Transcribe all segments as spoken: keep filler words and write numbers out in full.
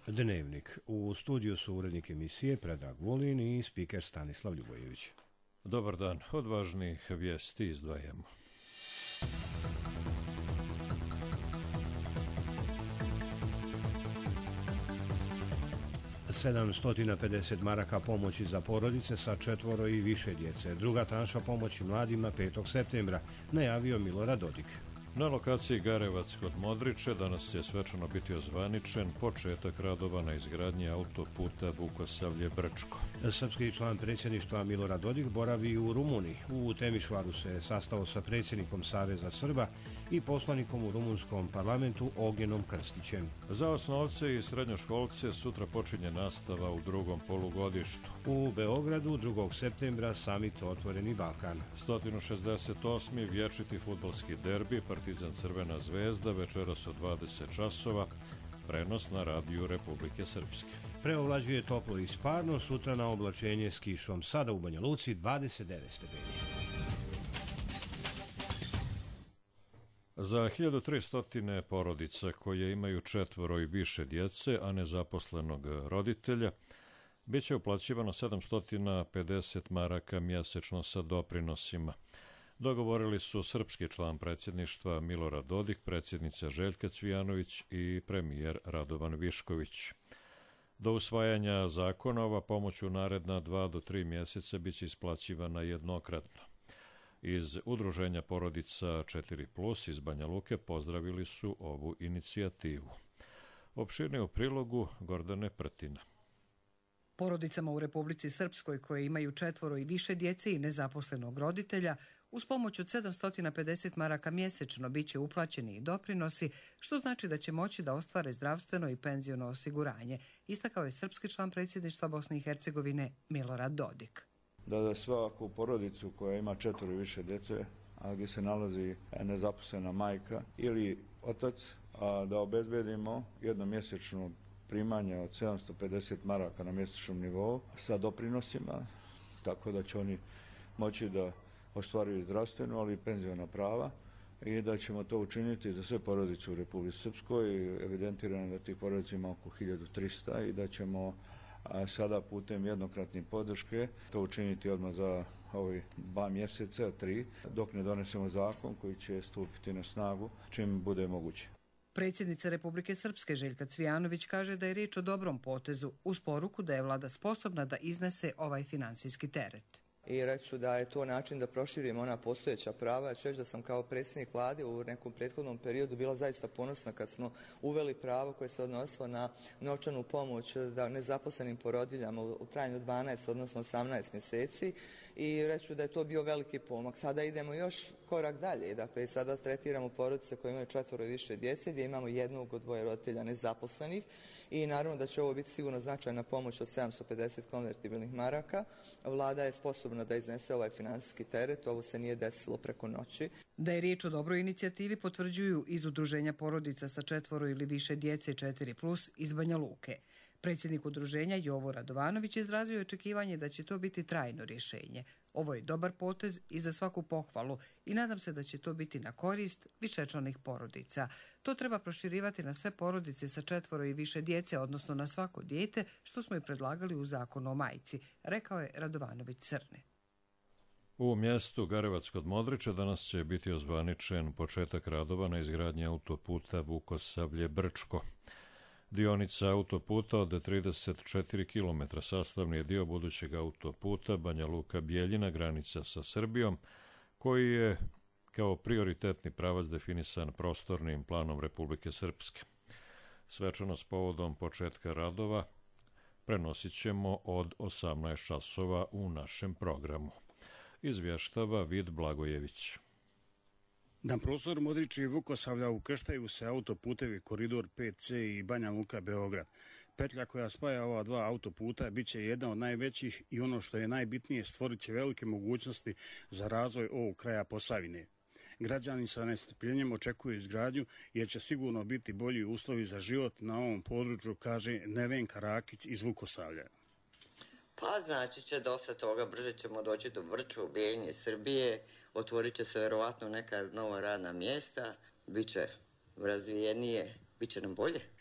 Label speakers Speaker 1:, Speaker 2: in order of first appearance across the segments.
Speaker 1: Dnevnik. U studiju su urednik emisije Predrag Vulin i spiker Stanislav Ljubojević.
Speaker 2: Dobar dan. Od važnih vijesti izdvajamo.
Speaker 1: sedamsto pedeset maraka pomoći za porodice sa četvoro i više djece. Druga tranša pomoći mladima petog septembra, najavio Milorad Dodik.
Speaker 2: Na lokaciji Garevac kod Modriče danas će svečano biti ozvaničen početak radova na izgradnji autoputa Vukosavlje-Brčko.
Speaker 1: Srpski član predsjedništva Milorad Dodik boravi u Rumuniji. U Temišvaru se sastao sa predsjednikom Saveza Srba i poslanikom u rumunskom parlamentu Ognjenom Krstićem.
Speaker 2: Za osnovce i srednjoškolce sutra počinje nastava u drugom polugodištu.
Speaker 1: U Beogradu drugog septembra samit Otvoreni Balkan.
Speaker 2: sto šezdeset osmi vječiti fudbalski derbi Partizan Crvena zvezda večeras od dvadeset časova, prenos na radiju Republike Srpske.
Speaker 1: Preovlađuje toplo i sparno, sutra na oblačenje s kišom, sada u Banja Luci dvadeset devet stepeni.
Speaker 2: Za hiljadu tristo porodica koje imaju četvoro i više djece, a nezaposlenog roditelja, bit će uplaćivano sedamsto pedeset maraka mjesečno sa doprinosima. Dogovorili su srpski član predsjedništva Milorad Dodik, predsjednica Željka Cvijanović i premijer Radovan Višković. Do usvajanja zakona ova pomoć u naredna dva do tri mjeseca bit će isplaćivana jednokratno. Iz Udruženja porodica četiri plus iz Banja Luke pozdravili su ovu inicijativu. Opširnije u prilogu Gordane Prtina.
Speaker 3: Porodicama u Republici Srpskoj koje imaju četvoro i više djece i nezaposlenog roditelja uz pomoć od sedamsto pedeset maraka mjesečno bit će uplaćeni i doprinosi, što znači da će moći da ostvare zdravstveno i penziono osiguranje, istakao je srpski član predsjedništva Bosne i Hercegovine Milorad Dodik.
Speaker 4: Da za svaku porodicu koja ima četvoro i više djece, a gdje se nalazi nezaposlena majka ili otac, a da obezbedimo jednomjesečno primanje od sedamsto pedeset maraka na mjesečnom nivou sa doprinosima, tako da će oni moći da ostvaruju zdravstveno, ali i penziona prava i da ćemo to učiniti za sve porodice u Republici Srpskoj. Evidentirano da tih porodica ima oko hiljadu trista i da ćemo a sada putem jednokratne podrške to učiniti odmah za ovih dva mjeseca, tri, dok ne donesemo zakon koji će stupiti na snagu čim bude moguće.
Speaker 3: Predsjednica Republike Srpske Željka Cvijanović kaže da je riječ o dobrom potezu uz poruku da je vlada sposobna da iznese ovaj finansijski teret.
Speaker 5: I reću da je to način da proširimo ona postojeća prava. Ja ću reći da sam kao predsjednik vlade u nekom prethodnom periodu bila zaista ponosna kad smo uveli pravo koje se odnosilo na novčanu pomoć da nezaposlenim porodiljama u trajanju dvanaest, odnosno osamnaest mjeseci i reću da je to bio veliki pomak. Sada idemo još korak dalje. Dakle, sada tretiramo porodice koje imaju četvoro i više djece gdje imamo jednog od dvoje roditelja nezaposlenih i naravno da će ovo biti sigurno značajna pomoć od sedamsto pedeset konvertibilnih maraka. Vlada je sposobna da iznese ovaj finansijski teret, ovo se nije desilo preko noći.
Speaker 3: Da je riječ o dobroj inicijativi potvrđuju iz Udruženja porodica sa četvoro ili više djece četiri plus iz Banja Luke. Predsjednik udruženja Jovo Radovanović izrazio je očekivanje da će to biti trajno rješenje. Ovo je dobar potez i za svaku pohvalu i nadam se da će to biti na korist višečlanih porodica. To treba proširivati na sve porodice sa četvoro i više djece, odnosno na svako dijete, što smo i predlagali u zakonu o majci, rekao je Radovanović Crne.
Speaker 2: U mjestu Garevac kod Modriče danas će biti ozvaničen početak radova na izgradnji autoputa Vukosavlje-Brčko. Dionica autoputa od trideset četiri kilometra sastavni je dio budućeg autoputa Banja Luka-Bjeljina, granica sa Srbijom, koji je kao prioritetni pravac definisan prostornim planom Republike Srpske. Svečano s povodom početka radova prenosit ćemo od osamnaest časova u našem programu. Izvještava Vid Blagojević.
Speaker 6: Na prostoru Modriče i Vukosavlja ukrštaju se autoputevi Koridor pet ce i Banja Luka-Beograd. Petlja koja spaja ova dva autoputa bit će jedna od najvećih i ono što je najbitnije stvorit će velike mogućnosti za razvoj ovog kraja Posavine. Građani sa nestrpljenjem očekuju izgradnju jer će sigurno biti bolji uslovi za život na ovom području, kaže Nevenka Rakić iz Vukosavlja.
Speaker 7: Pa znači će dosta toga, brže ćemo doći do Brčka, u Bijeljini, Srbije, otvorit će se verovatno neka nova radna mjesta, bit će razvijenije, bit će nam bolje.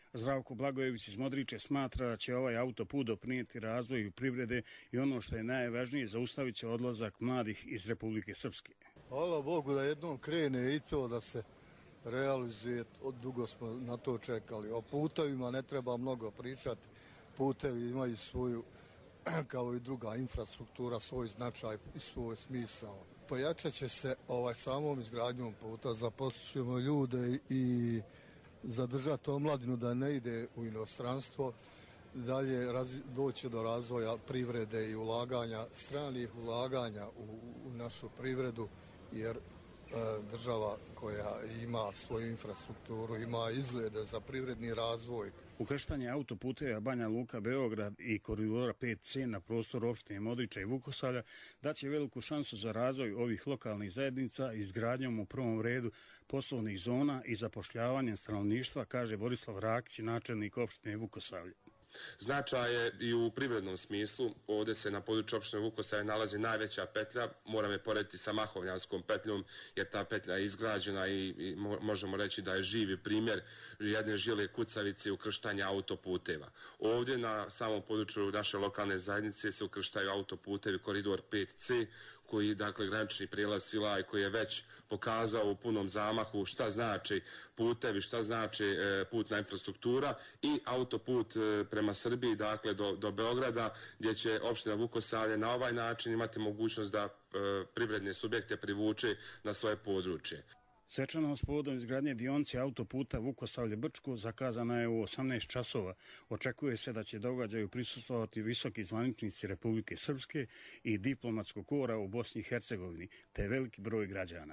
Speaker 6: Zdravko Blagojević iz Modriče smatra da će ovaj autoput doprinijeti razvoju privrede i ono što je najvažnije, zaustavit će odlazak mladih iz Republike Srpske.
Speaker 8: Hvala Bogu da jednom krene i to da se realizuje, dugo smo na to čekali. O putevima ne treba mnogo pričati, putevi imaju svoju, kao i druga infrastruktura, svoj značaj i svoj smisao. Pojačat će se ovaj samom izgradnjom puta, zaposlićemo ljude i zadržati omladinu da ne ide u inostranstvo, dalje raz, doći do razvoja privrede i ulaganja, stranih ulaganja u, u našu privredu, jer e, država koja ima svoju infrastrukturu, ima izglede za privredni razvoj.
Speaker 6: Ukrštanje autoputeva Banja Luka, Beograd i koridora pet ce na prostoru opštine Modriča i Vukosavlja daće veliku šansu za razvoj ovih lokalnih zajednica izgradnjom u prvom redu poslovnih zona i zapošljavanjem stanovništva, kaže Borislav Rakić, načelnik opštine Vukosavlje.
Speaker 9: Značaj je i u privrednom smislu. Ovdje se na području opštine Vukosavlje nalazi najveća petlja. Moram je porediti sa Mahovnjanskom petljom, jer ta petlja je izgrađena i, i možemo reći da je živi primjer jedne žile kucavice ukrštanja autoputeva. Ovdje na samom području naše lokalne zajednice se ukrštaju autoputevi koridor pet ce, koji, dakle, granični prijelaz Silaj, koji je već pokazao u punom zamahu šta znači putevi, šta znači e, putna infrastruktura, i autoput e, prema Srbiji, dakle, do, do Beograda, gdje će opština Vukosavlje na ovaj način imati mogućnost da e, privredne subjekte privuče na svoje područje.
Speaker 6: Svečanost povodom izgradnje dionice autoputa Vukosavlje-Brčko zakazana je u osamnaest časova. Očekuje se da će događaju prisustvovati visoki zvaničnici Republike Srpske i diplomatskog kora u Bosni i Hercegovini, te veliki broj građana.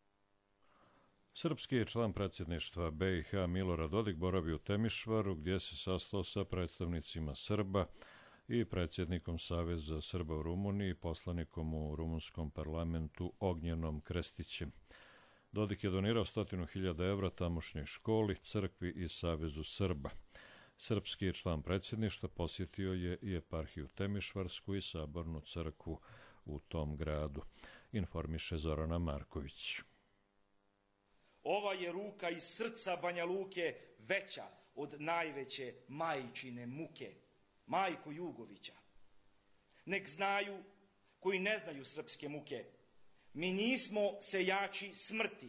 Speaker 2: Srpski je član predsjedništva be i ha Milorad Dodik boravi u Temišvaru, gdje se sastao sa predstavnicima Srba i predsjednikom Saveza Srba u Rumuniji, poslanikom u rumunskom parlamentu Ognjenom Krstićem. Dodik je donirao stotinu hiljada evra tamošnjoj školi, crkvi i Savezu Srba. Srpski je član predsjedništva, posjetio je i eparhiju Temišvarsku i sabornu crkvu u tom gradu, informiše Zorana Marković.
Speaker 10: Ova je ruka iz srca Banja Luke veća od najveće majčine muke, majku Jugovića. Nek znaju koji ne znaju srpske muke, mi nismo sejači smrti,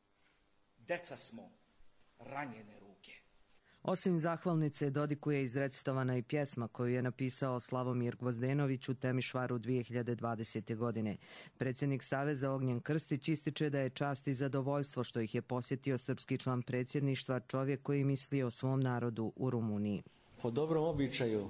Speaker 10: deca smo ranjene ruke.
Speaker 3: Osim zahvalnice, Dodiku je izrecitovana i pjesma koju je napisao Slavomir Gvozdenović u Temišvaru dvije hiljade dvadesete. godine. Predsjednik Saveza Ognjen Krstić ističe da je čast i zadovoljstvo što ih je posjetio srpski član predsjedništva, čovjek koji misli o svom narodu u Rumuniji.
Speaker 11: Po dobrom običaju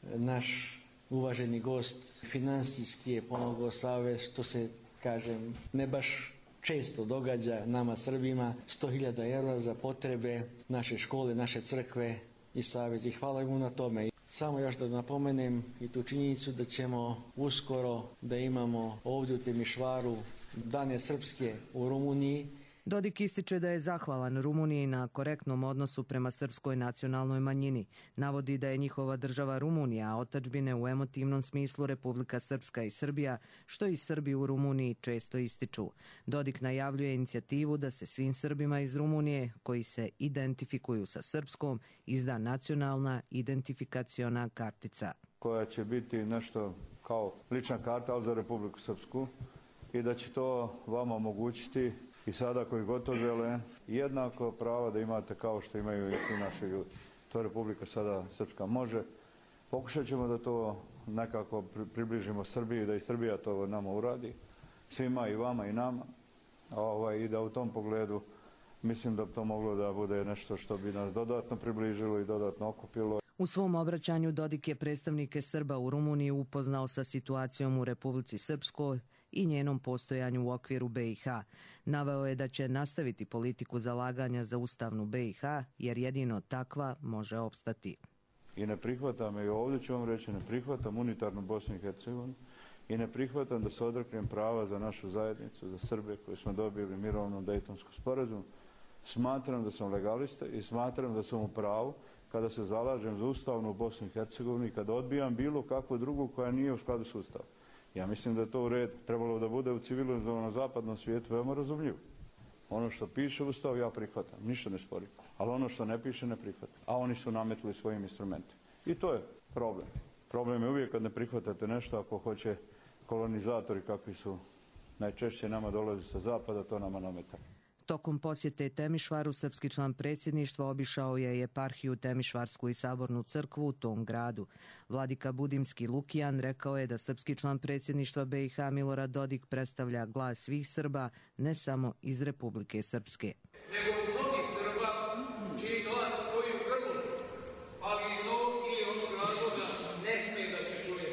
Speaker 11: naš uvaženi gost finansijski je pomogao Savez, što se, kažem, ne baš često događa nama Srbima, sto hiljada eura za potrebe naše škole, naše crkve i Savez. I hvala mu na tome. Samo još da napomenem i tu činjenicu da ćemo uskoro da imamo ovdje u Temišvaru Dane Srpske u Rumuniji.
Speaker 3: Dodik ističe da je zahvalan Rumuniji na korektnom odnosu prema srpskoj nacionalnoj manjini. Navodi da je njihova država Rumunija, a otadžbine u emotivnom smislu Republika Srpska i Srbija, što i Srbi u Rumuniji često ističu. Dodik najavljuje inicijativu da se svim Srbima iz Rumunije, koji se identifikuju sa srpskom, izda nacionalna identifikaciona kartica.
Speaker 4: Koja će biti nešto kao lična karta, ali za Republiku Srpsku, i da će to vama omogućiti i sada koji god to žele jednako pravo da imate kao što imaju i svi naši ljudi. To Republika sada Srpska može. Pokušat ćemo da to nekako približimo Srbiji, da i Srbija to nama uradi. Svima, i vama i nama. Ovaj, I da u tom pogledu mislim da bi to moglo da bude nešto što bi nas dodatno približilo i dodatno okupilo.
Speaker 3: U svom obraćanju Dodik je predstavnike Srba u Rumuniji upoznao sa situacijom u Republici Srpskoj i njenom postojanju u okviru be i ha. Naveo je da će nastaviti politiku zalaganja za ustavnu be i ha, jer jedino takva može opstati.
Speaker 4: I ne prihvatam, i ovdje ću vam reći, ne prihvatam unitarnu Bosnu i Hercegovinu i ne prihvatam da se odreknem prava za našu zajednicu, za Srbe koje smo dobili mirovnom Dejtonskom sporazumu. Smatram da sam legalista i smatram da sam u pravu kada se zalažem za ustavnu Bosnu i Hercegovinu i kada odbijam bilo kakvu drugu koja nije u skladu s ustavom. Ja mislim da je to u red trebalo da bude u civilizovanom zapadnom svijetu veoma razumljivo. Ono što piše u Ustavu ja prihvatam, ništa ne sporim. Ali ono što ne piše ne prihvatam. A oni su nametili svojim instrumentima. I to je problem. Problem je uvijek kad ne prihvatate nešto ako hoće kolonizatori kakvi su najčešće nama dolazi sa zapada, to nama nameta.
Speaker 12: Tokom posjete Temišvaru, srpski član predsjedništva obišao je eparhiju Temišvarsku i sabornu crkvu u tom gradu. Vladika Budimski Lukijan rekao je da srpski član predsjedništva B i H Milorad Dodik predstavlja glas svih Srba, ne samo iz Republike Srpske.
Speaker 13: Nego mnogih Srba čiji glas stoji u grlu, ali iz ovog ili onog razloga ne smije da se čuje.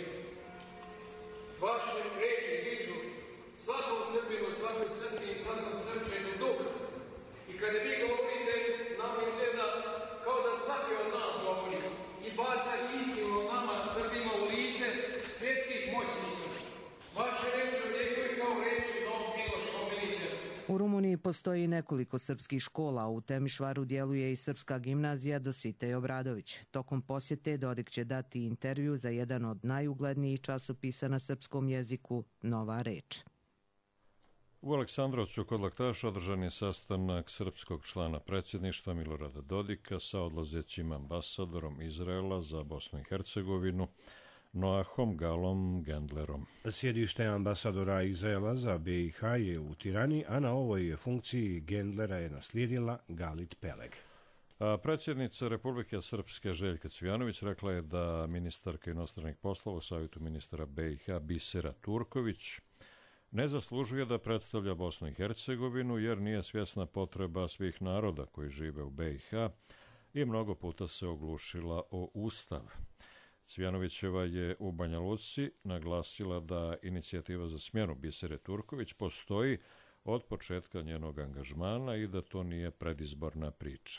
Speaker 13: Vaše reči dižu svakom Srbinu, svakoj Srbiji i svakom Srpčanu duh. I kada vi govorite, nam izgleda kao da svaki od nas govori i baca istinu o nama, Srbima, u lice svjetskih moćnika. Vaše reči odjekuju kao reči Don Miloš Obilića.
Speaker 12: U Rumuniji postoji nekoliko srpskih škola, u Temišvaru djeluje i srpska gimnazija Dositej Obradović. Tokom posjete Dodik će dati intervju za jedan od najuglednijih časopisa na srpskom jeziku, Nova reč.
Speaker 2: U Aleksandrovcu kod Laktaša održan je sastanak srpskog člana predsjedništva Milorada Dodika sa odlazećim ambasadorom Izraela za Bosnu i Hercegovinu, Noahom Galom Gendlerom.
Speaker 1: Sjedište ambasadora Izraela za B i H je u Tirani, a na ovoj funkciji Gendlera je naslijedila Galit Peleg.
Speaker 2: A predsjednica Republike Srpske Željka Cvijanović rekla je da ministarka inostranih poslova u savjetu ministara B i H Bisera Turković ne zaslužuje da predstavlja Bosnu i Hercegovinu jer nije svjesna potreba svih naroda koji žive u B i H i mnogo puta se oglušila o Ustav. Cvijanovićeva je u Banja Luci naglasila da inicijativa za smjenu Bisere Turković postoji od početka njenog angažmana i da to nije predizborna priča.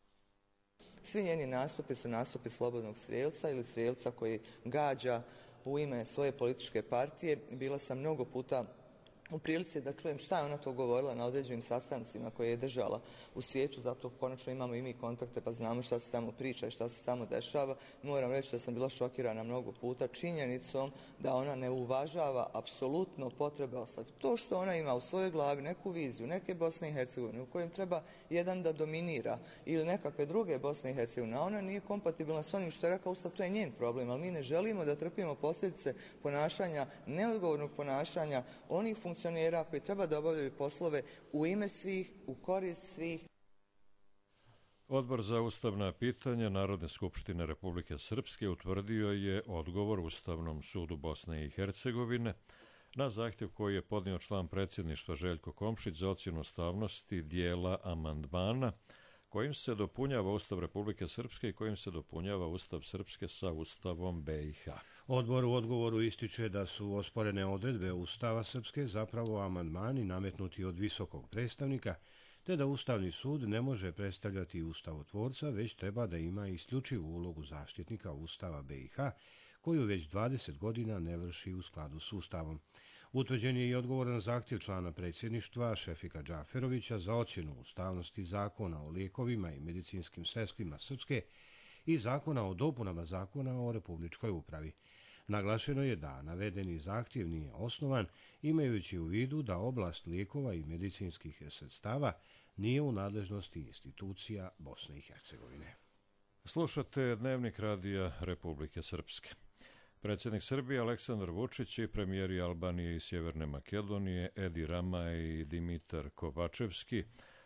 Speaker 5: Svi njeni nastupi su nastupi slobodnog strijelca ili strijelca koji gađa u ime svoje političke partije. Bila sam mnogo puta u prilici da čujem šta je ona to govorila na određenim sastancima koje je držala u svijetu, zato konačno imamo i mi kontakte pa znamo šta se tamo priča i šta se tamo dešava. Moram reći da sam bila šokirana mnogo puta činjenicom da ona ne uvažava apsolutno potrebe ostalih. To što ona ima u svojoj glavi neku viziju, neke Bosne i Hercegovine u kojem treba jedan da dominira ili nekakve druge Bosne i Hercegovine, a ona nije kompatibilna s onim što je rekao Ustav, to je njen problem, ali mi ne želimo da trpimo posljedice ponašanja, neodgovornog ponašanja onih funkcionera koji treba da obavljaju poslove u ime svih, u korist svih.
Speaker 2: Odbor za ustavna pitanja Narodne skupštine Republike Srpske utvrdio je odgovor Ustavnom sudu Bosne i Hercegovine na zahtjev koji je podnio član predsjedništva Željko Komšić za ocjenu ustavnosti dijela amandmana kojim se dopunjava Ustav Republike Srpske i kojim se dopunjava Ustav Srpske sa Ustavom B i H.
Speaker 1: Odbor u odgovoru ističe da su osporene odredbe Ustava Srpske zapravo amandmani nametnuti od visokog predstavnika, te da Ustavni sud ne može predstavljati ustavotvorca, već treba da ima isključivu ulogu zaštitnika Ustava B i H, koju već dvadeset godina ne vrši u skladu s Ustavom. Utvrđen je i odgovor na zahtjev člana predsjedništva Šefika Džaferovića za ocjenu ustavnosti zakona o lijekovima i medicinskim sredstvima Srpske i zakona o dopunama zakona o republičkoj upravi. Naglašeno je da navedeni zahtjev nije osnovan, imajući u vidu da oblast lijekova i medicinskih sredstava nije u nadležnosti institucija Bosne i Hercegovine.
Speaker 2: Slušate Dnevnik radija Republike Srpske. Predsjednik Srbije Aleksandar Vučić i premijeri Albanije i Sjeverne Makedonije Edi Rama i Dimitar Kovačevski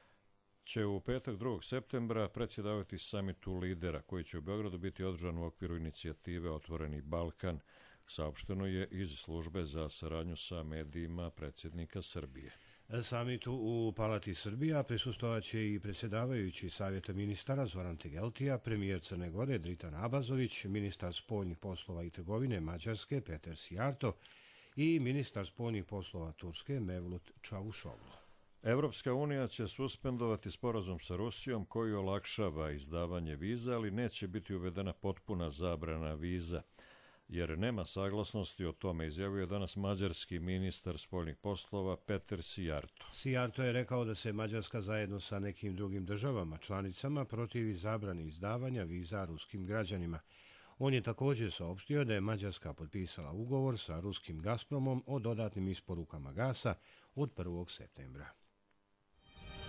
Speaker 2: će u petak drugog septembra predsjedavati samitu lidera koji će u Beogradu biti održan u okviru inicijative Otvoreni Balkan, saopšteno je iz službe za saradnju sa medijima predsjednika Srbije.
Speaker 1: Samitu u Palati Srbija prisustvovaće i predsjedavajući Savjeta ministara Zoran Tegeltija, premijer Crne Gore Dritan Abazović, ministar spoljnih poslova i trgovine Mađarske Peter Sijarto i ministar spoljnih poslova Turske Mevlut Čavuşoglu.
Speaker 2: Evropska unija će suspendovati sporazum sa Rusijom koji olakšava izdavanje viza, ali neće biti uvedena potpuna zabrana viza, jer nema saglasnosti o tome, izjavio danas mađarski ministar spoljnih poslova Peter Sijarto.
Speaker 1: Sijarto je rekao da se Mađarska zajedno sa nekim drugim državama članicama protivi zabrani izdavanja viza ruskim građanima. On je također saopštio da je Mađarska potpisala ugovor sa ruskim Gazpromom o dodatnim isporukama gasa od prvog septembra.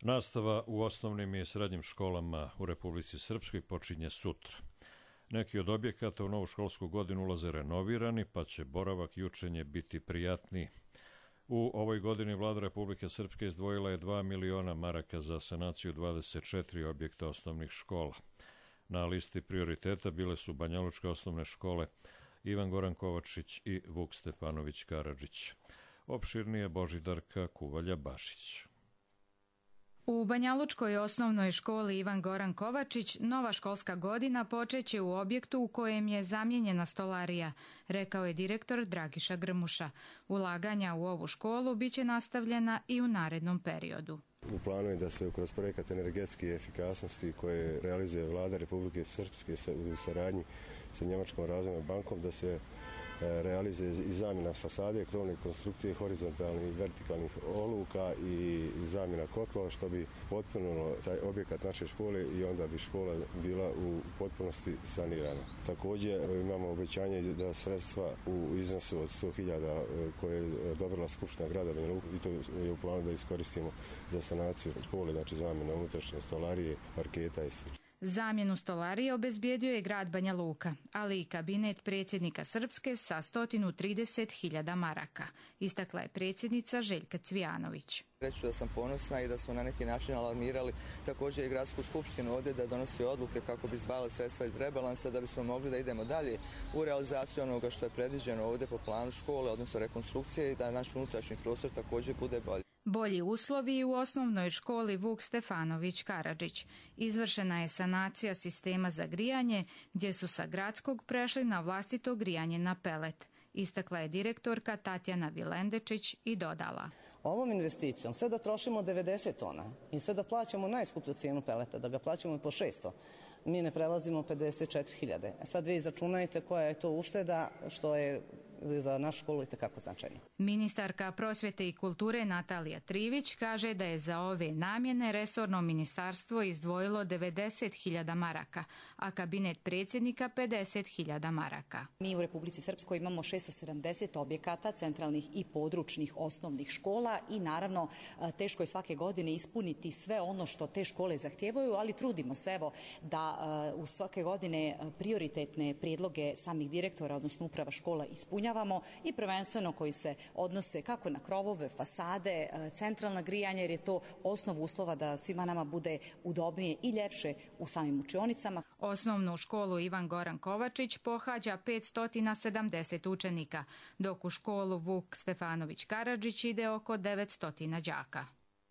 Speaker 2: Nastava u osnovnim i srednjim školama u Republici Srpskoj počinje sutra. Neki od objekata u novu školsku godinu ulaze renovirani, pa će boravak i učenje biti prijatniji. U ovoj godini vlada Republike Srpske izdvojila je dva miliona maraka za sanaciju dvadeset četiri objekta osnovnih škola. Na listi prioriteta bile su banjalučke osnovne škole Ivan Goran Kovačić i Vuk Stefanović Karadžić. Opširnije Božidarka Kuvalja-Bašić.
Speaker 14: U Banjalučkoj osnovnoj školi Ivan Goran Kovačić nova školska godina počeće u objektu u kojem je zamijenjena stolarija, rekao je direktor Dragiša Grmuša. Ulaganja u ovu školu biće nastavljena i u narednom periodu.
Speaker 15: U planu je da se kroz projekat energetske efikasnosti koje realizuje vlada Republike Srpske u saradnji sa Njemačkom razvojnom bankom da se realizuje i zamjena fasade, krovne konstrukcije, horizontalnih i vertikalnih oluka i zamjena kotlova, što bi potpuno taj objekat naše škole i onda bi škola bila u potpunosti sanirana. Također imamo obećanje da sredstva u iznosu od sto hiljada koje je odobrila Skupština grada Banja Luka i to je u planu da iskoristimo za sanaciju škole, znači zamjena unutrašnje stolarije, parketa i sl.
Speaker 14: Zamjenu stolarije obezbijedio je grad Banja Luka, ali i kabinet predsjednika Srpske sa sto trideset hiljada maraka, istakla je predsjednica Željka Cvijanović.
Speaker 5: Reću da sam ponosna i da smo na neki način alarmirali također i gradsku skupštinu ovdje da donosi odluke kako bi izdvajala sredstva iz rebalansa da bismo mogli da idemo dalje u realizaciju onoga što je predviđeno ovdje po planu škole, odnosno rekonstrukcije i da naš unutrašnji prostor također bude bolji.
Speaker 14: Bolji uslovi u osnovnoj školi Vuk Stefanović Karadžić. Izvršena je sanacija sistema za grijanje gdje su sa gradskog prešli na vlastito grijanje na pelet, istakla je direktorka Tatjana Vilendečić i dodala.
Speaker 16: Ovom investicijom sve da trošimo devedeset tona i sve da plaćamo najskuplju cijenu peleta, da ga plaćamo po šesto, mi ne prelazimo pedeset četiri hiljade. Sad vi izračunajte koja je to ušteda što je za našu školu itekako značajno.
Speaker 14: Ministarka prosvjete i kulture Natalija Trivić kaže da je za ove namjene resorno ministarstvo izdvojilo devedeset hiljada maraka, a kabinet predsjednika pedeset hiljada maraka.
Speaker 17: Mi u Republici Srpskoj imamo šesto sedamdeset objekata centralnih i područnih osnovnih škola i naravno teško je svake godine ispuniti sve ono što te škole zahtijevaju, ali trudimo se evo da u svake godine prioritetne prijedloge samih direktora, odnosno uprava škola ispunjavamo i prvenstveno koji se odnose kako na krovove, fasade, centralna grijanja, jer je to osnov uslova da svima nama bude udobnije i ljepše u samim učionicama.
Speaker 14: Osnovnu školu Ivan Goran Kovačić pohađa petsto sedamdeset učenika, dok u školu Vuk Stefanović Karadžić ide oko devetsto đaka.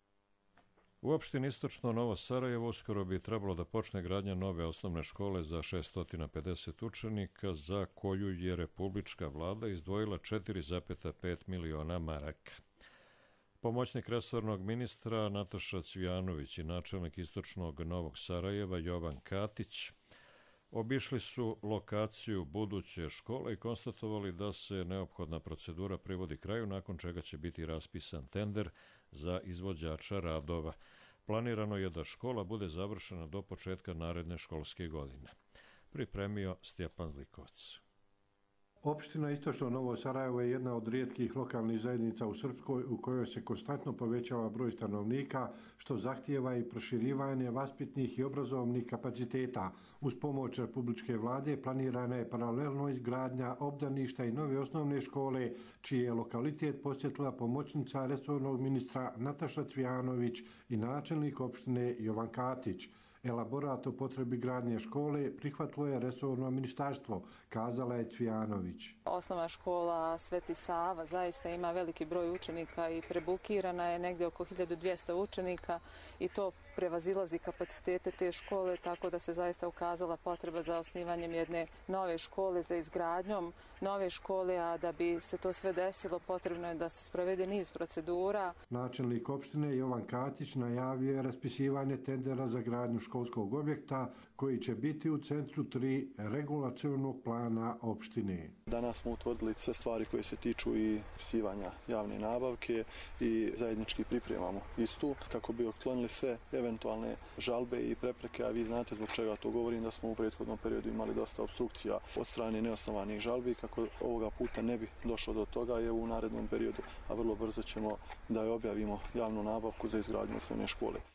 Speaker 2: U opštini Istočno Novo Sarajevo uskoro bi trebalo da počne gradnja nove osnovne škole za šesto pedeset učenika, za koju je republička vlada izdvojila četiri zarez pet miliona maraka. Pomoćnik resornog ministra Nataša Cvijanović i načelnik Istočnog Novog Sarajeva Jovan Katić obišli su lokaciju buduće škole i konstatovali da se neophodna procedura privodi kraju, nakon čega će biti raspisan tender za izvođača radova. Planirano je da škola bude završena do početka naredne školske godine. Pripremio Stjepan Zlikovac.
Speaker 18: Opština Istočno Novo Sarajevo je jedna od rijetkih lokalnih zajednica u Srpskoj u kojoj se konstantno povećava broj stanovnika, što zahtijeva i proširivanje vaspitnih i obrazovnih kapaciteta. Uz pomoć republičke vlade planirana je paralelno izgradnja obdaništa i nove osnovne škole, čiji je lokalitet posjetila pomoćnica resornog ministra Nataša Cvijanović i načelnik opštine Jovan Katić. Elaborat o potrebi gradnje škole prihvatilo je resorno ministarstvo, kazala je Cvijanović.
Speaker 19: Osnovna škola Sveti Sava zaista ima veliki broj učenika i prebukirana je negdje oko hiljadu dvjesto učenika i to prevazilazi kapacitete te škole, tako da se zaista ukazala potreba za osnivanjem jedne nove škole, za izgradnjom nove škole, a da bi se to sve desilo potrebno je da se sprovede niz procedura.
Speaker 18: Načelnik opštine Jovan Katić najavio je raspisivanje tendera za gradnju školskog objekta koji će biti u centru tri regulacionog plana opštine.
Speaker 20: Danas smo utvrdili sve stvari koje se tiču i pisivanja javne nabavke i zajednički pripremamo istu kako bi otklonili sve eventualne žalbe i prepreke, a vi znate zbog čega to govorim, da smo u prethodnom periodu imali dosta obstrukcija od strane neosnovanih žalbi, kako ovoga puta ne bi došlo do toga je u narednom periodu, a vrlo brzo ćemo da je objavimo javnu nabavku za izgradnju osnovne škole.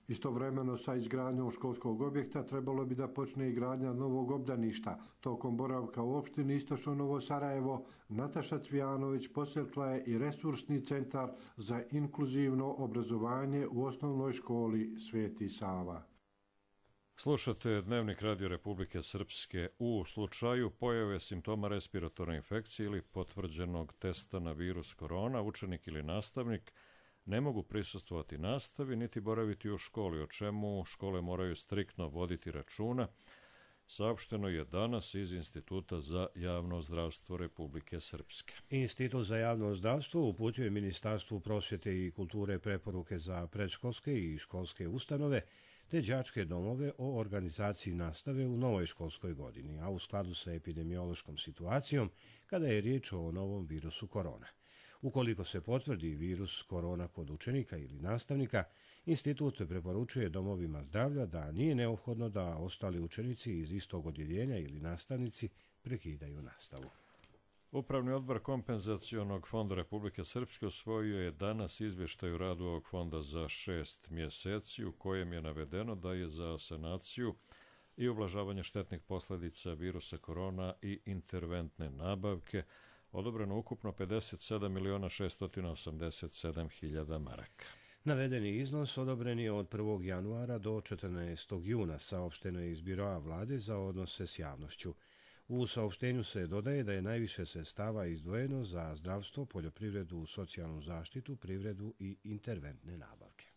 Speaker 18: Istovremeno sa izgradnjom školskog objekta trebalo bi da počne izgradnja novog obdaništa. Tokom boravka u opštini Istočno Novo Sarajevo, Nataša Cvijanović posjetila je i resursni centar za inkluzivno obrazovanje u osnovnoj školi Sveti Sava.
Speaker 2: Slušate Dnevnik Radio Republike Srpske. U slučaju pojave simptoma respiratorne infekcije ili potvrđenog testa na virus korona, učenik ili nastavnik ne mogu prisustvovati nastavi niti boraviti u školi, o čemu škole moraju striktno voditi računa, saopšteno je danas iz Instituta za javno zdravstvo Republike Srpske.
Speaker 1: Institut za javno zdravstvo uputio je Ministarstvu prosvjete i kulture preporuke za predškolske i školske ustanove te đačke domove o organizaciji nastave u novoj školskoj godini, a u skladu sa epidemiološkom situacijom kada je riječ o novom virusu korona. Ukoliko se potvrdi virus korona kod učenika ili nastavnika, institut preporučuje domovima zdravlja da nije neophodno da ostali učenici iz istog odjeljenja ili nastavnici prekidaju nastavu.
Speaker 2: Upravni odbor Kompenzacionog fonda Republike Srpske usvojio je danas izvještaj o radu ovog fonda za šest mjeseci, u kojem je navedeno da je za sanaciju i ublažavanje štetnih posljedica virusa korona i interventne nabavke odobreno ukupno pedeset sedam miliona šesto osamdeset sedam hiljada maraka.
Speaker 1: Navedeni iznos odobren je od prvog januara do četrnaestog juna, saopšteno je iz Biroa vlade za odnose s javnošću. U saopštenju se dodaje da je najviše sredstava izdvojeno za zdravstvo, poljoprivredu, socijalnu zaštitu, privredu i interventne nabavke.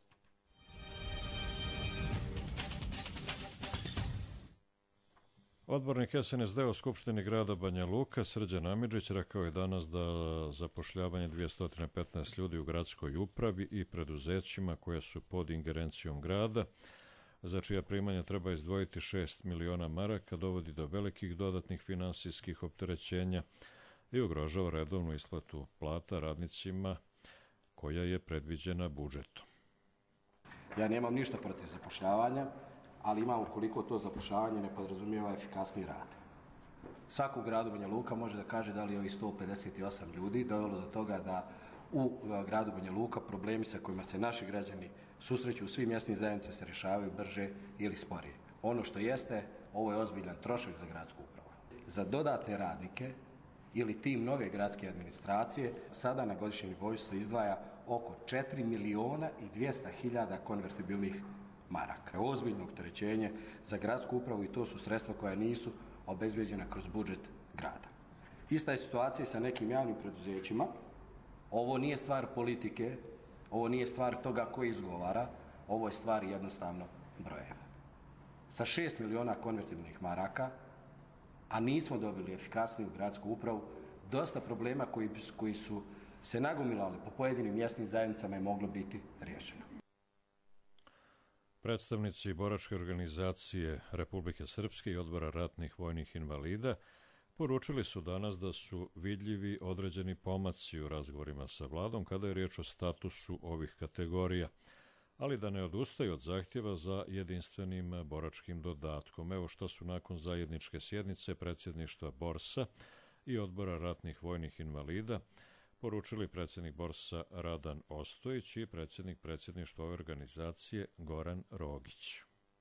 Speaker 2: Odbornik S N S D u Skupštini grada Banja Luka Srđan Amidžić rekao je danas da zapošljavanje dvjesto petnaest ljudi u gradskoj upravi i preduzećima koja su pod ingerencijom grada, za čija primanja treba izdvojiti šest miliona maraka, dovodi do velikih dodatnih finansijskih opterećenja i ugrožava redovnu isplatu plata radnicima koja je predviđena budžetom.
Speaker 21: Ja nemam ništa protiv zapošljavanja, ali imam ukoliko to zapošljavanje ne podrazumijeva efikasni rad. Svako u gradu Banja Luka može da kaže da li je ovih sto pedeset osam ljudi dovelo do toga da u gradu Banja Luka problemi sa kojima se naši građani susreću u svim mjesnim zajednicama se rješavaju brže ili sporije. Ono što jeste, ovo je ozbiljan trošak za gradsku upravu. Za dodatne radnike ili tim nove gradske administracije sada na godišnjem nivou se izdvaja oko četiri miliona i dvjesto hiljada konvertibilnih maraka. Ozbiljno opterećenje za gradsku upravu i to su sredstva koja nisu obezbeđena kroz budžet grada. Ista je situacija sa nekim javnim preduzećima. Ovo nije stvar politike, ovo nije stvar toga ko izgovara, ovo je stvar jednostavno brojeva. Sa šest miliona konvertibilnih maraka, a nismo dobili efikasniju gradsku upravu, dosta problema koji, koji su se nagomilali po pojedinim mjesnim zajednicama je moglo biti riješeno.
Speaker 2: Predstavnici boračke organizacije Republike Srpske i odbora ratnih vojnih invalida poručili su danas da su vidljivi određeni pomaci u razgovorima sa vladom kada je riječ o statusu ovih kategorija, ali da ne odustaju od zahtjeva za jedinstvenim boračkim dodatkom. Evo što su nakon zajedničke sjednice predsjedništva Borsa i odbora ratnih vojnih invalida poručili predsjednik Borsa Radan Ostojić i predsjednik predsjedništva ove organizacije Goran Rogić.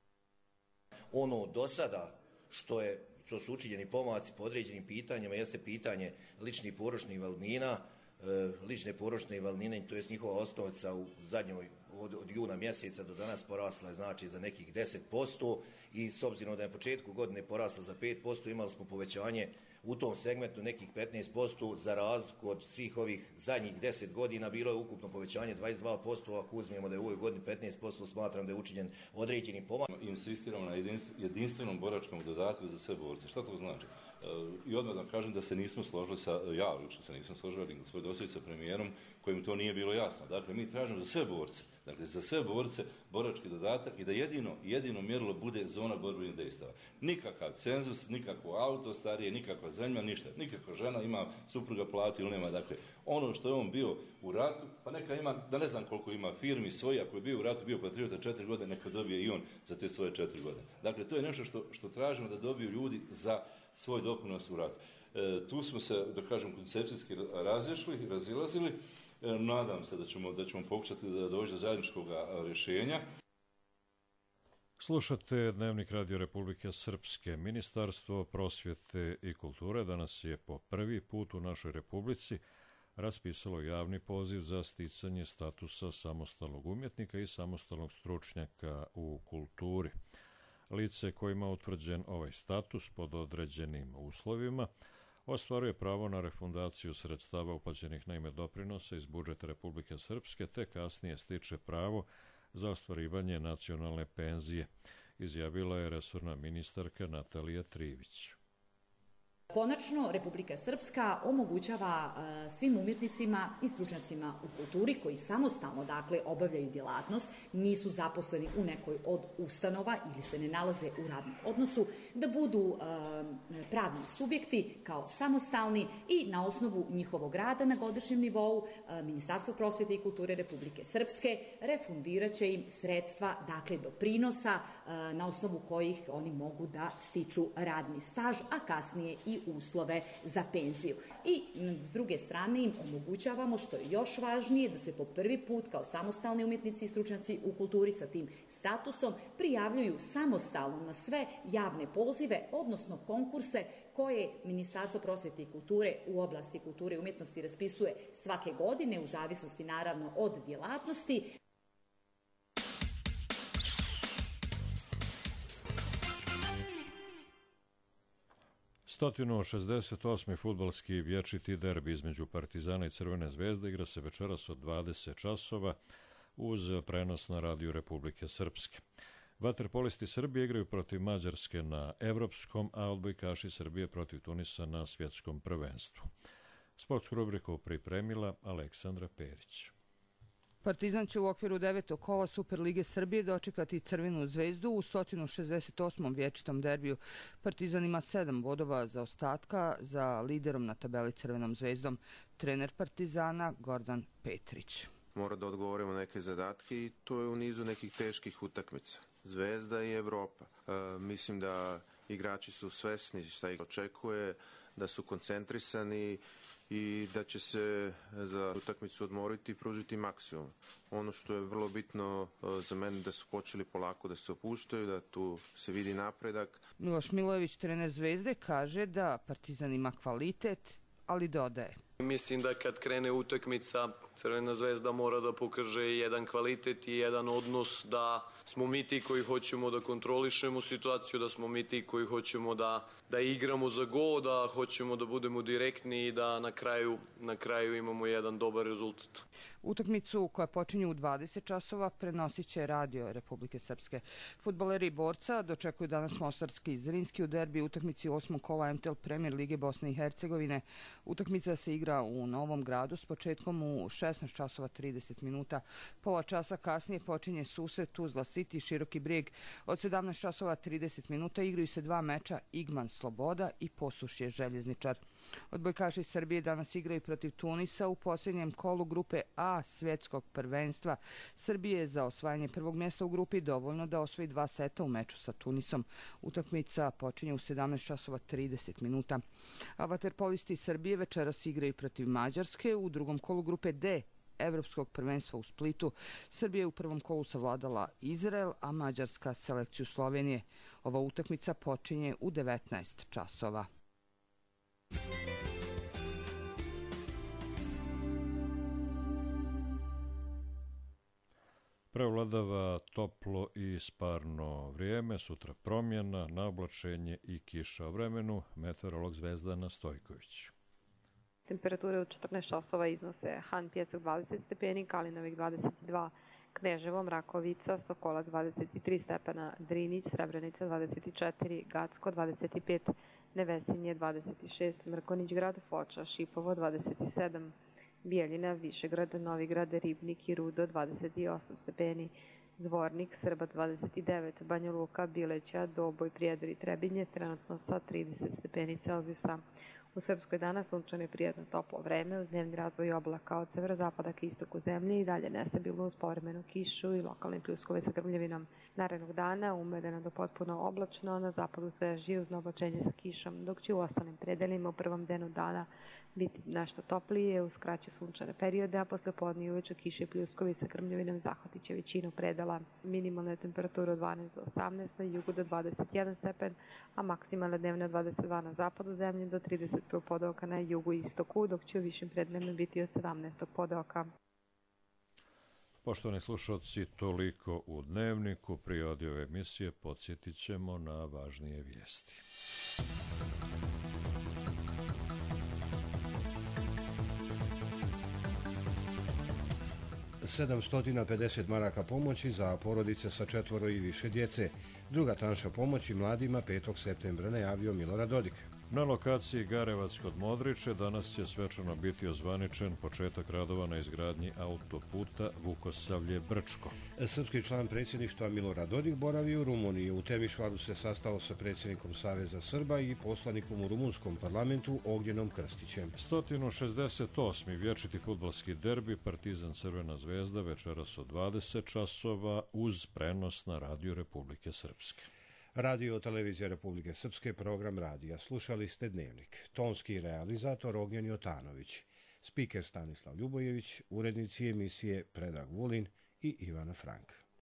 Speaker 22: Ono do sada što je što su učinjeni pomaci po određenim pitanjima jeste pitanje ličnih porodičnih invalidnina, lične porodične invalidnine, to je njihova osnovica u zadnjoj od, od juna mjeseca do danas porasla je znači za nekih deset posto i s obzirom da je na početku godine porasla za pet posto imali smo povećanje u tom segmentu nekih petnaest posto za razliku od svih ovih zadnjih deset godina bilo je ukupno povećanje dvadeset dva posto, ako uzmemo da je u ovoj godini petnaest posto, smatram da je učinjen određeni pomak.
Speaker 23: Insistiramo na jedinstvenom boračkom dodatku za sve borce. Šta to znači? I odmah da kažem da se nismo složili sa, ja lično se nisam složio, ali gospodin Dosjević sa premijerom kojim to nije bilo jasno. Dakle, mi tražimo za sve borce, dakle za sve borce borački dodatak i da jedino, jedino mjerilo bude zona borbenih dejstava. Nikakav cenzus, nikakvo auto starije, nikakva zemlja, ništa. Nikakva žena ima supruga plati ili nema. Dakle, ono što je on bio u ratu, pa neka ima, da ne znam koliko ima firmi svoji, ako je bio u ratu, bio patriota četiri godine, neka dobije i on za te svoje četiri godine. Dakle, to je nešto što, što tražimo da dobiju ljudi za svoj doprinos u ratu. E, tu smo se, da kažem, koncepcijski razješli, razilazili. E, nadam se da ćemo, da ćemo pokušati da dođe do zajedničkog rješenja.
Speaker 2: Slušate Dnevnik Radio Republike Srpske. Ministarstvo prosvjete i kulture danas je po prvi put u našoj republici raspisalo javni poziv za sticanje statusa samostalnog umjetnika i samostalnog stručnjaka u kulturi. Lice kojima je utvrđen ovaj status pod određenim uslovima ostvaruje pravo na refundaciju sredstava uplaćenih na ime doprinosa iz budžeta Republike Srpske, te kasnije stiče pravo za ostvarivanje nacionalne penzije, izjavila je resorna ministarka Natalija Trivić.
Speaker 17: Konačno, Republika Srpska omogućava svim umjetnicima i stručnjacima u kulturi koji samostalno, dakle, obavljaju djelatnost, nisu zaposleni u nekoj od ustanova ili se ne nalaze u radnom odnosu, da budu pravni subjekti kao samostalni i na osnovu njihovog rada na godišnjem nivou Ministarstvo prosvjete i kulture Republike Srpske refundirat će im sredstva, dakle, doprinosa na osnovu kojih oni mogu da stiču radni staž, a kasnije i uslove za penziju. I s druge strane im omogućavamo, što je još važnije, da se po prvi put kao samostalni umjetnici i stručnjaci u kulturi sa tim statusom prijavljuju samostalno na sve javne pozive, odnosno konkurse koje Ministarstvo prosvjete i kulture u oblasti kulture i umjetnosti raspisuje svake godine, u zavisnosti naravno od djelatnosti.
Speaker 2: sto šezdeset osmi fudbalski vječiti derbi između Partizana i Crvene zvezde igra se večeras od dvadeset časova uz prenos na Radiju Republike Srpske. Vaterpolisti Srbije igraju protiv Mađarske na evropskom, a odbojkaši Srbije protiv Tunisa na svjetskom prvenstvu. Sportsku rubriku pripremila Aleksandra Perić.
Speaker 7: Partizan će u okviru devetog kola Superlige Srbije dočekati Crvenu zvezdu u sto šezdeset osmom vječitom derbiju. Partizan ima sedam bodova za ostatka za liderom na tabeli Crvenom zvezdom, trener Partizana Gordan Petrić.
Speaker 8: Mora da odgovorimo neke zadatke i to je u nizu nekih teških utakmica. Zvezda i Evropa. E, mislim da igrači su svesni šta ih očekuje, da su koncentrisani i da će se za utakmicu odmoriti i pružiti maksimum. Ono što je vrlo bitno za mene da su počeli polako da se opuštaju, da tu se vidi napredak.
Speaker 7: Miloš Milojević, trener Zvezde, kaže da Partizan ima kvalitet, ali dodaje.
Speaker 9: Mislim da kad krene utakmica, Crvena zvezda mora da pokaže jedan kvalitet i jedan odnos, da smo mi ti koji hoćemo da kontrolišemo situaciju, da smo mi ti koji hoćemo da, da igramo za gol, da hoćemo da budemo direktni i da na kraju, na kraju imamo jedan dobar rezultat.
Speaker 7: Utakmicu koja počinje u dvadeset časova prenosit će Radio Republike Srpske. Fudbaleri Borca dočekuju danas Mostarski i Zrinski u derbi utakmici osmog kola M T L Premier Lige Bosne i Hercegovine. Utakmica se igra u Novom Gradu s početkom u šesnaest časova trideset minuta. Pola časa kasnije počinje susret Tuzla City, Široki Brijeg. Od sedamnaest časova trideset minuta igraju se dva meča Igman Sloboda i Posušje Željezničar. Odbojkaši Srbije danas igraju protiv Tunisa u posljednjem kolu grupe A svjetskog prvenstva. Srbije je za osvajanje prvog mjesta u grupi dovoljno da osvoji dva seta u meču sa Tunisom. Utakmica počinje u sedamnaest časova trideset minuta. A vaterpolisti Srbije večeras igraju protiv Mađarske u drugom kolu grupe D Evropskog prvenstva u Splitu. Srbija je u prvom kolu savladala Izrael, a Mađarska selekciju Slovenije. Ova utakmica počinje u devetnaest časova.
Speaker 2: Prevladava toplo i sparno vrijeme, sutra promjena, naoblačenje i kiša o vremenu, meteorolog Zvezdana Stojković.
Speaker 24: Temperature od četrnaest časova iznose Han Pjesak dvadeset stepeni, Kalinovik dvadeset dva, Kneževo, Mrakovica, Sokola dvadeset tri stepena, Drinić, Srebrenica dvadeset četiri, Gacko dvadeset pet, Nevesinje dvadeset šest, Mrkonić grad, Foča, Šipovo dvadeset sedam, Bijeljina, Višegrad, Novigrad, Ribnik i Rudo dvadeset osam stepeni, Zvornik, Srba dvadeset devet, Banja Luka, Bileća, Doboj, Prijedor i Trebinje trenutno sa trideset stepeni Celzijusa. U Srpskoj danas sunčano i prijatno toplo vreme, uz dnevni razvoj oblaka od severozapada ka istoku zemlje i dalje nestabilno uz povremenu kišu i lokalne pljuskove sa grmljavinom. Narednog dana umereno do potpuno oblačno, na zapadu svežije uz oblačenje sa kišom, dok će u ostalim predelima u prvom denu dana biti nešto toplije uz kraće sunčane periode, a posle podne i uveče kiše i pljuskovi sa grmljavinom zahvatit će većinu predela. Minimalna temperatura od dvanaest do osamnaest, na jugu do dvadeset jedan stepen, a maksimalna dnevna od dvadeset dva na zapadu zemlje do trideset podeoka na jugu i istoku, dok će u višim predelima biti od sedamnaest podeoka.
Speaker 2: Poštovani slušalci, toliko u Dnevniku. Prije ove emisije podsjetit ćemo na važnije vijesti.
Speaker 1: sedamsto pedeset maraka pomoći za porodice sa četvoro i više djece. Druga tranša pomoći mladima petog septembra najavio Milorad Dodik.
Speaker 2: Na lokaciji Garevac kod Modriče danas će svečano biti ozvaničen početak radova na izgradnji autoputa Vukosavlje-Brčko.
Speaker 1: Srpski član predsjedništva Milorad Dodik boravi u Rumuniji. U Temišvaru se sastao sa predsjednikom Saveza Srba i poslanikom u rumunskom parlamentu Ognjenom Krstićem.
Speaker 2: sto šezdeset osmi vječiti fudbalski derbi Partizan Crvena zvezda večeras od dvadeset časova uz prenos na Radio Republike Srpske.
Speaker 1: Radio televizija Republike Srpske, program radija. Slušali ste Dnevnik. Tonski realizator Ognjen Jotanović. Spiker Stanislav Ljubojević, urednici emisije Predrag Vulin i Ivana Frank.